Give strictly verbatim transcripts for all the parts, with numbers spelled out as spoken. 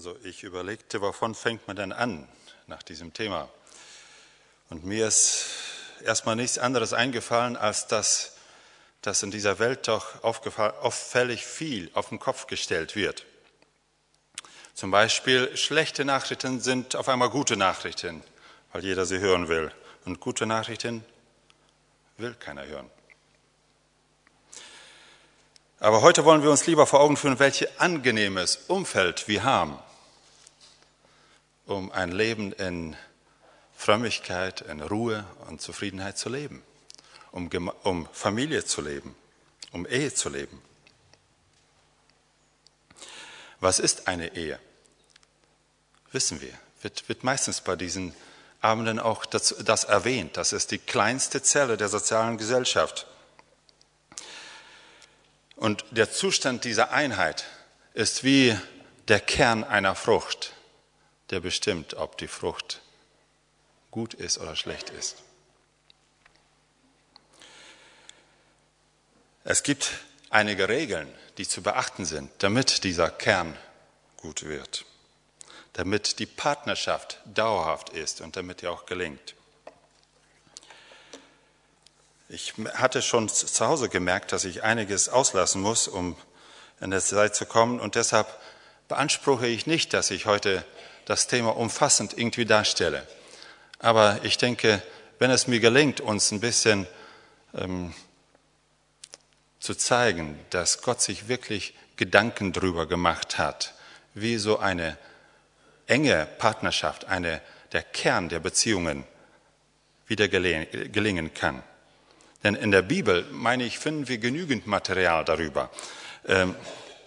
Also ich überlegte, wovon fängt man denn an nach diesem Thema? Und mir ist erstmal nichts anderes eingefallen, als dass, dass in dieser Welt doch auffällig viel auf den Kopf gestellt wird. Zum Beispiel, schlechte Nachrichten sind auf einmal gute Nachrichten, weil jeder sie hören will. Und gute Nachrichten will keiner hören. Aber heute wollen wir uns lieber vor Augen führen, welches angenehmes Umfeld wir haben, um ein Leben in Frömmigkeit, in Ruhe und Zufriedenheit zu leben, um, um Familie zu leben, um Ehe zu leben. Was ist eine Ehe? Wissen wir, wird, wird meistens bei diesen Abenden auch das, das erwähnt. Das ist die kleinste Zelle der sozialen Gesellschaft. Und der Zustand dieser Einheit ist wie der Kern einer Frucht, der bestimmt, ob die Frucht gut ist oder schlecht ist. Es gibt einige Regeln, die zu beachten sind, damit dieser Kern gut wird, damit die Partnerschaft dauerhaft ist und damit die auch gelingt. Ich hatte schon zu Hause gemerkt, dass ich einiges auslassen muss, um in der Zeit zu kommen. Und deshalb beanspruche ich nicht, dass ich heute das Thema umfassend irgendwie darstelle. Aber ich denke, wenn es mir gelingt, uns ein bisschen ähm, zu zeigen, dass Gott sich wirklich Gedanken drüber gemacht hat, wie so eine enge Partnerschaft, eine, der Kern der Beziehungen wieder gelingen kann. Denn in der Bibel, meine ich, finden wir genügend Material darüber. Ähm,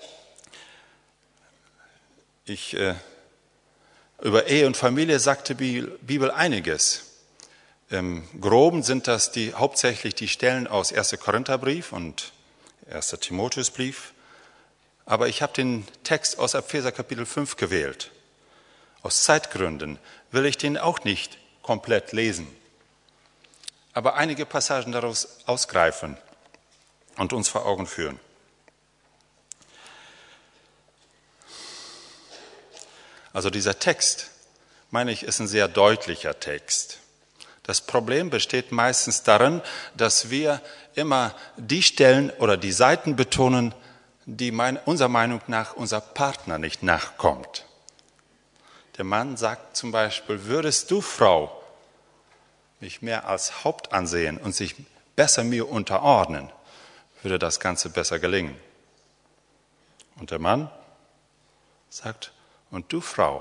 ich, äh, über Ehe und Familie sagt die Bibel einiges. Im Groben sind das die, hauptsächlich die Stellen aus erster Korintherbrief und erster Timotheusbrief. Aber ich habe den Text aus Epheser Kapitel fünf gewählt. Aus Zeitgründen will ich den auch nicht komplett lesen, aber einige Passagen daraus ausgreifen und uns vor Augen führen. Also dieser Text, meine ich, ist ein sehr deutlicher Text. Das Problem besteht meistens darin, dass wir immer die Stellen oder die Seiten betonen, die mein, unserer Meinung nach unser Partner nicht nachkommt. Der Mann sagt zum Beispiel, würdest du, Frau, mich mehr als Haupt ansehen und sich besser mir unterordnen, würde das Ganze besser gelingen. Und der Mann sagt, und du, Frau,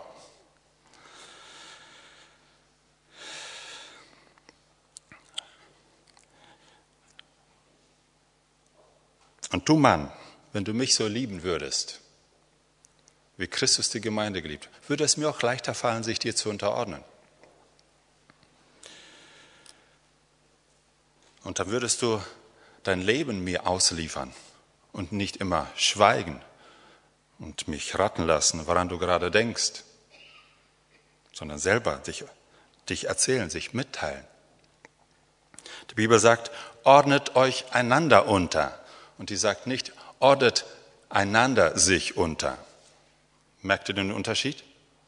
und du, Mann, wenn du mich so lieben würdest, wie Christus die Gemeinde geliebt, würde es mir auch leichter fallen, sich dir zu unterordnen. Und dann würdest du dein Leben mir ausliefern und nicht immer schweigen und mich raten lassen, woran du gerade denkst, sondern selber dich, dich erzählen, sich mitteilen. Die Bibel sagt, ordnet euch einander unter. Und die sagt nicht, ordnet einander sich unter. Merkt ihr den Unterschied?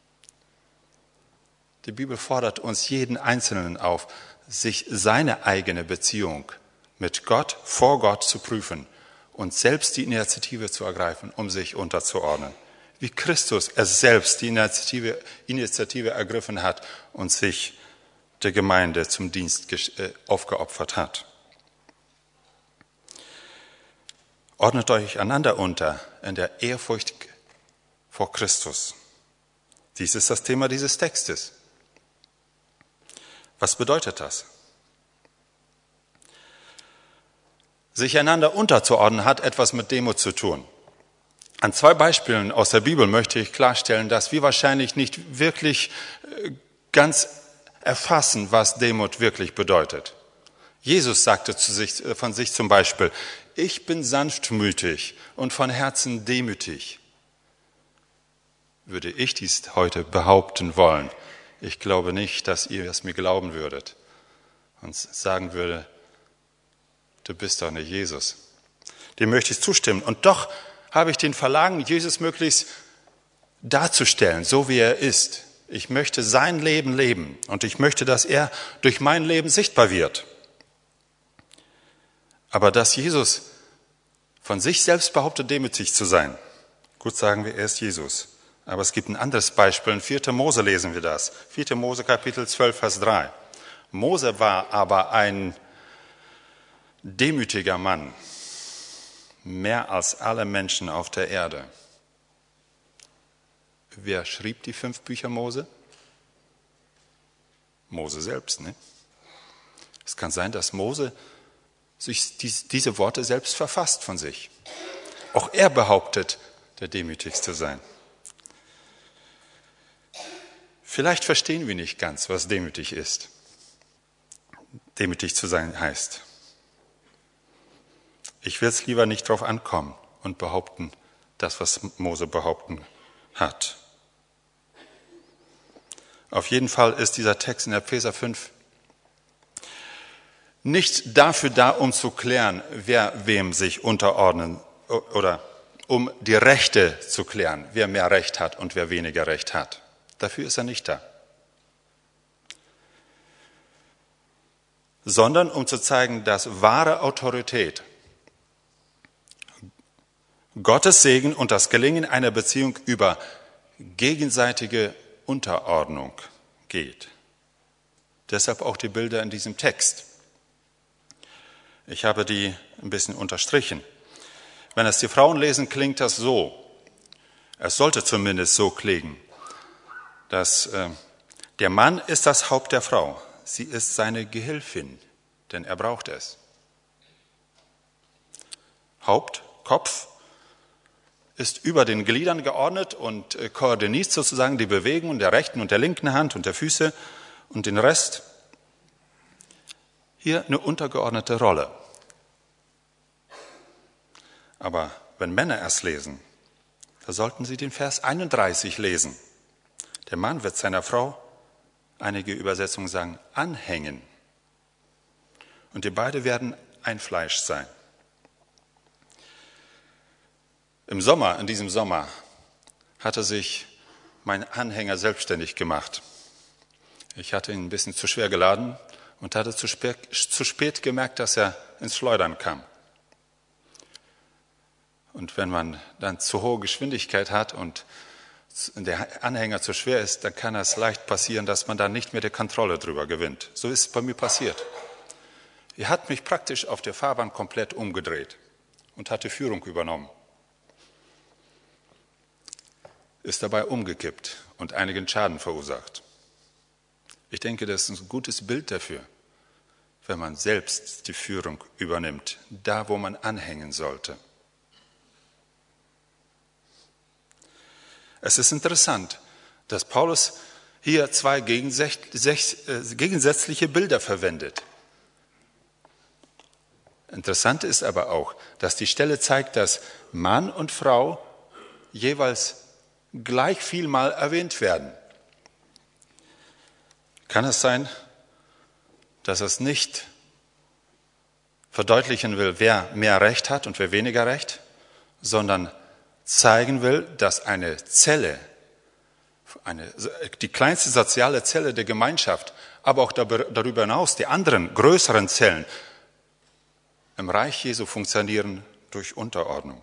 Die Bibel fordert uns jeden Einzelnen auf, sich seine eigene Beziehung mit Gott, vor Gott zu prüfen und selbst die Initiative zu ergreifen, um sich unterzuordnen. Wie Christus es selbst die Initiative, Initiative ergriffen hat und sich der Gemeinde zum Dienst aufgeopfert hat. Ordnet euch einander unter in der Ehrfurcht vor Christus. Dies ist das Thema dieses Textes. Was bedeutet das? Sich einander unterzuordnen hat etwas mit Demut zu tun. An zwei Beispielen aus der Bibel möchte ich klarstellen, dass wir wahrscheinlich nicht wirklich ganz erfassen, was Demut wirklich bedeutet. Jesus sagte zu sich, von sich zum Beispiel, ich bin sanftmütig und von Herzen demütig. Würde ich dies heute behaupten wollen, ich glaube nicht, dass ihr es mir glauben würdet und sagen würde, du bist doch nicht Jesus. Dem möchte ich zustimmen. Und doch habe ich den Verlangen, Jesus möglichst darzustellen, so wie er ist. Ich möchte sein Leben leben und ich möchte, dass er durch mein Leben sichtbar wird. Aber dass Jesus von sich selbst behauptet, demütig zu sein. Gut, sagen wir, er ist Jesus. Aber es gibt ein anderes Beispiel. In vierter Mose lesen wir das. vierter Mose Kapitel zwölf, Vers drei. Mose war aber ein demütiger Mann, mehr als alle Menschen auf der Erde. Wer schrieb die fünf Bücher Mose? Mose selbst, ne? Es kann sein, dass Mose sich diese Worte selbst verfasst von sich. Auch er behauptet, der Demütigste sein. Vielleicht verstehen wir nicht ganz, was demütig ist. Demütig zu sein heißt. Ich will es lieber nicht drauf ankommen und behaupten, das, was Mose behaupten hat. Auf jeden Fall ist dieser Text in Epheser fünf nicht dafür da, um zu klären, wer wem sich unterordnen oder um die Rechte zu klären, wer mehr Recht hat und wer weniger Recht hat. Dafür ist er nicht da. Sondern um zu zeigen, dass wahre Autorität, Gottes Segen und das Gelingen einer Beziehung über gegenseitige Unterordnung geht. Deshalb auch die Bilder in diesem Text. Ich habe die ein bisschen unterstrichen. Wenn es die Frauen lesen, klingt das so. Es sollte zumindest so klingen, dass äh, der Mann ist das Haupt der Frau. Sie ist seine Gehilfin, denn er braucht es. Haupt, Kopf, ist über den Gliedern geordnet und äh, koordiniert sozusagen die Bewegung der rechten und der linken Hand und der Füße und den Rest. Hier eine untergeordnete Rolle. Aber wenn Männer es lesen, da sollten sie den Vers einunddreißig lesen. Der Mann wird seiner Frau, einige Übersetzungen sagen, anhängen. Und die beiden werden ein Fleisch sein. Im Sommer, in diesem Sommer, hatte sich mein Anhänger selbstständig gemacht. Ich hatte ihn ein bisschen zu schwer geladen und hatte zu spät, zu spät gemerkt, dass er ins Schleudern kam. Und wenn man dann zu hohe Geschwindigkeit hat und der Anhänger zu schwer ist, dann kann es leicht passieren, dass man dann nicht mehr die Kontrolle drüber gewinnt. So ist es bei mir passiert. Er hat mich praktisch auf der Fahrbahn komplett umgedreht und hat die Führung übernommen. Ist dabei umgekippt und einigen Schaden verursacht. Ich denke, das ist ein gutes Bild dafür, wenn man selbst die Führung übernimmt, da wo man anhängen sollte. Es ist interessant, dass Paulus hier zwei gegensätzliche Bilder verwendet. Interessant ist aber auch, dass die Stelle zeigt, dass Mann und Frau jeweils gleich viel mal erwähnt werden. Kann es sein, dass es nicht verdeutlichen will, wer mehr Recht hat und wer weniger Recht, sondern zeigen will, dass eine Zelle, eine, die kleinste soziale Zelle der Gemeinschaft, aber auch darüber hinaus die anderen größeren Zellen im Reich Jesu funktionieren durch Unterordnung.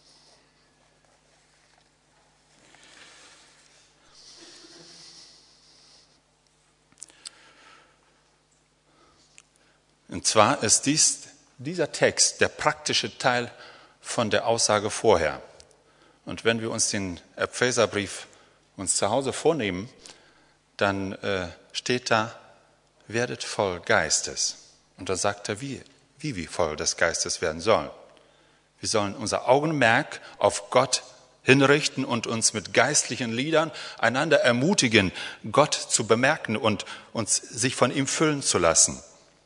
Und zwar ist dies, dieser Text der praktische Teil von der Aussage vorher. Und wenn wir uns den Epheserbrief uns zu Hause vornehmen, dann äh, steht da, werdet voll Geistes. Und da sagt er, wie, wie wir voll des Geistes werden sollen. Wir sollen unser Augenmerk auf Gott hinrichten und uns mit geistlichen Liedern einander ermutigen, Gott zu bemerken und uns sich von ihm füllen zu lassen.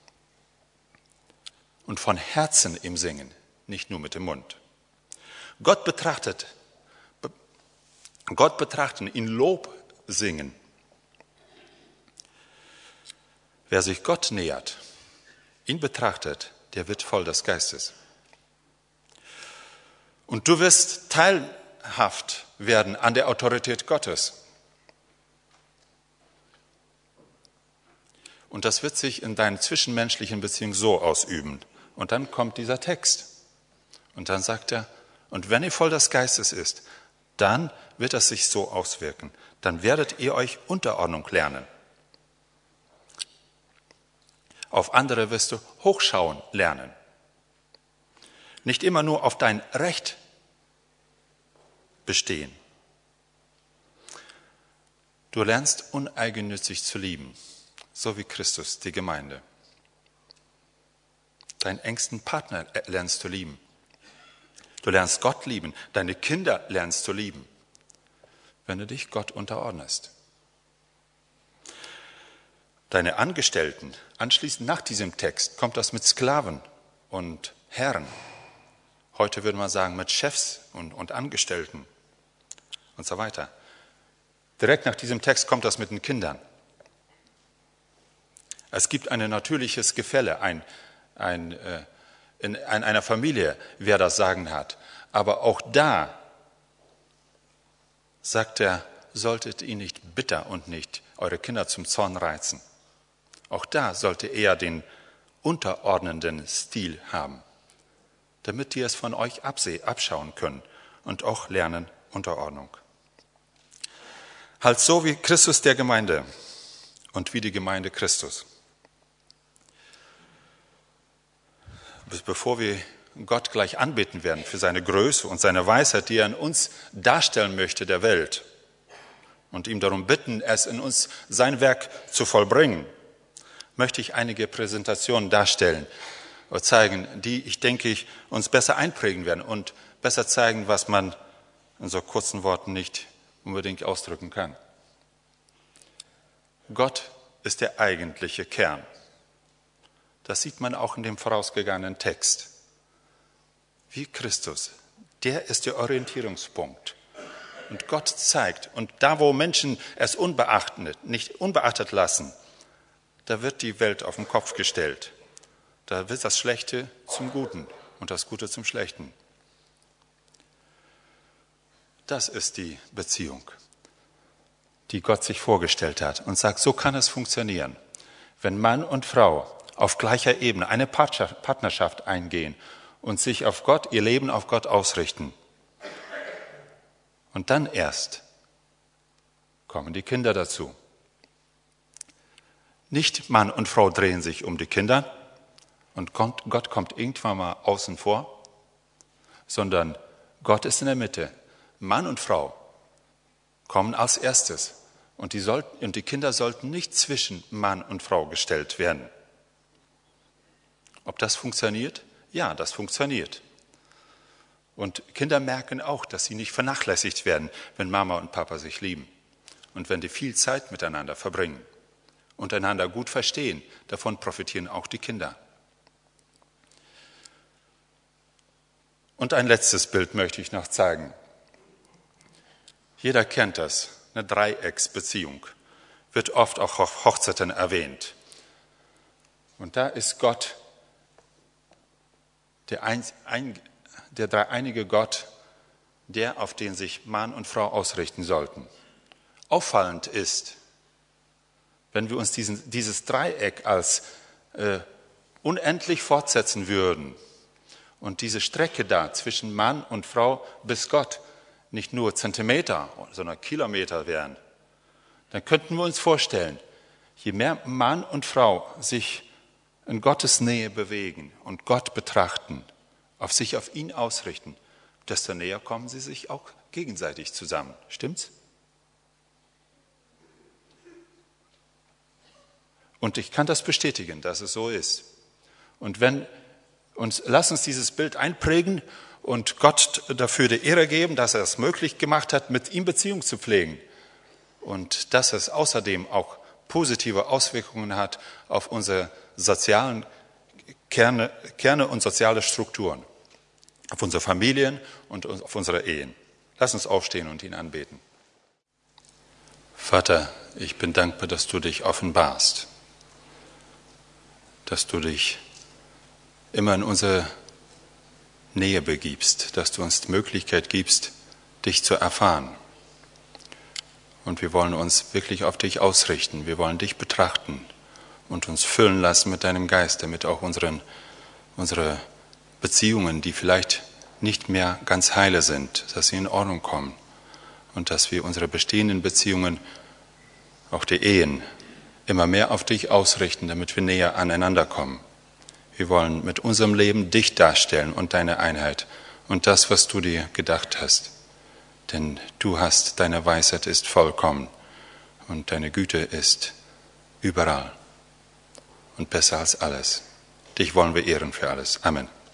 Und von Herzen ihm singen, nicht nur mit dem Mund. Gott betrachtet, Gott betrachten, in Lob singen. Wer sich Gott nähert, ihn betrachtet, der wird voll des Geistes. Und du wirst Teil teilhaft werden an der Autorität Gottes. Und das wird sich in deinen zwischenmenschlichen Beziehungen so ausüben. Und dann kommt dieser Text. Und dann sagt er, und wenn ihr voll des Geistes ist, dann wird das sich so auswirken. Dann werdet ihr euch Unterordnung lernen. Auf andere wirst du hochschauen lernen. Nicht immer nur auf dein Recht bestehen. Du lernst uneigennützig zu lieben, so wie Christus die Gemeinde. Deinen engsten Partner lernst du lieben. Du lernst Gott lieben, deine Kinder lernst du lieben, wenn du dich Gott unterordnest. Deine Angestellten, anschließend nach diesem Text, kommt das mit Sklaven und Herren. Heute würde man sagen mit Chefs und, und Angestellten und so weiter. Direkt nach diesem Text kommt das mit den Kindern. Es gibt ein natürliches Gefälle, ein, ein, äh, in, in einer Familie, wer das Sagen hat. Aber auch da sagt er, solltet ihr nicht bitter und nicht eure Kinder zum Zorn reizen. Auch da sollte er den unterordnenden Stil haben, damit die es von euch abseh, abschauen können und auch lernen Unterordnung. Halt so wie Christus der Gemeinde und wie die Gemeinde Christus. Bevor wir Gott gleich anbeten werden für seine Größe und seine Weisheit, die er in uns darstellen möchte der Welt und ihm darum bitten, es in uns sein Werk zu vollbringen, möchte ich einige Präsentationen darstellen oder zeigen, die, ich denke, ich, uns besser einprägen werden und besser zeigen, was man in so kurzen Worten nicht unbedingt ausdrücken kann. Gott ist der eigentliche Kern. Das sieht man auch in dem vorausgegangenen Text. Wie Christus, der ist der Orientierungspunkt. Und Gott zeigt, und da, wo Menschen es unbeachtet, nicht unbeachtet lassen, da wird die Welt auf den Kopf gestellt. Da wird das Schlechte zum Guten und das Gute zum Schlechten. Das ist die Beziehung, die Gott sich vorgestellt hat und sagt, so kann es funktionieren. Wenn Mann und Frau auf gleicher Ebene eine Partnerschaft eingehen und sich auf Gott, ihr Leben auf Gott ausrichten. Und dann erst kommen die Kinder dazu. Nicht Mann und Frau drehen sich um die Kinder und Gott kommt irgendwann mal außen vor, sondern Gott ist in der Mitte. Mann und Frau kommen als erstes und die, sollten, und die Kinder sollten nicht zwischen Mann und Frau gestellt werden. Ob das funktioniert? Ja, das funktioniert. Und Kinder merken auch, dass sie nicht vernachlässigt werden, wenn Mama und Papa sich lieben und wenn die viel Zeit miteinander verbringen und einander gut verstehen. Davon profitieren auch die Kinder. Und ein letztes Bild möchte ich noch zeigen. Jeder kennt das, eine Dreiecksbeziehung, wird oft auch auf Hochzeiten erwähnt. Und da ist Gott, der, ein, ein, der dreieinige Gott, der, auf den sich Mann und Frau ausrichten sollten. Auffallend ist, wenn wir uns diesen, dieses Dreieck als äh, unendlich fortsetzen würden und diese Strecke da zwischen Mann und Frau bis Gott nicht nur Zentimeter, sondern Kilometer wären, dann könnten wir uns vorstellen, je mehr Mann und Frau sich in Gottes Nähe bewegen und Gott betrachten, auf sich auf ihn ausrichten, desto näher kommen sie sich auch gegenseitig zusammen. Stimmt's? Und ich kann das bestätigen, dass es so ist. Und wenn uns, lass uns dieses Bild einprägen und Gott dafür die Ehre geben, dass er es möglich gemacht hat, mit ihm Beziehung zu pflegen. Und dass es außerdem auch positive Auswirkungen hat auf unsere sozialen Kerne, Kerne und soziale Strukturen, auf unsere Familien und auf unsere Ehen. Lass uns aufstehen und ihn anbeten. Vater, ich bin dankbar, dass du dich offenbarst, dass du dich immer in unsere Nähe begibst, dass du uns die Möglichkeit gibst, dich zu erfahren. Und wir wollen uns wirklich auf dich ausrichten. Wir wollen dich betrachten und uns füllen lassen mit deinem Geist, damit auch unseren, unsere Beziehungen, die vielleicht nicht mehr ganz heile sind, dass sie in Ordnung kommen und dass wir unsere bestehenden Beziehungen, auch die Ehen, immer mehr auf dich ausrichten, damit wir näher aneinander kommen. Wir wollen mit unserem Leben dich darstellen und deine Einheit und das, was du dir gedacht hast. Denn du hast, deine Weisheit ist vollkommen und deine Güte ist überall und besser als alles. Dich wollen wir ehren für alles. Amen.